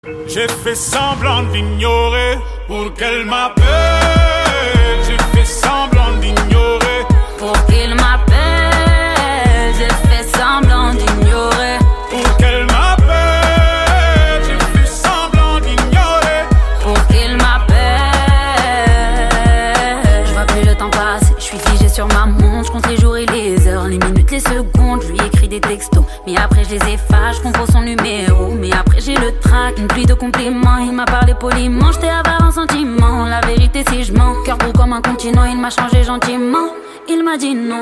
J'ai fait semblant d'ignorer pour qu'elle m'appelle. J'ai fait semblant d'ignorer pour qu'il m'appelle. J'ai fait semblant d'ignorer pour qu'elle m'appelle. J'ai fait semblant d'ignorer pour qu'il m'appelle. Je vois plus le temps passer, je suis figé sur ma montre. Je compte les jours et les heures, les minutes, les secondes. Je lui écris des textos, mais après je les efface. Je compose son numéro, mais après j'ai le trac. Une pluie de compliments, il m'a parlé poliment. J'étais avare en sentiment, la vérité si je mens. Cœur gros comme un continent, il m'a changé gentiment. Il m'a dit non.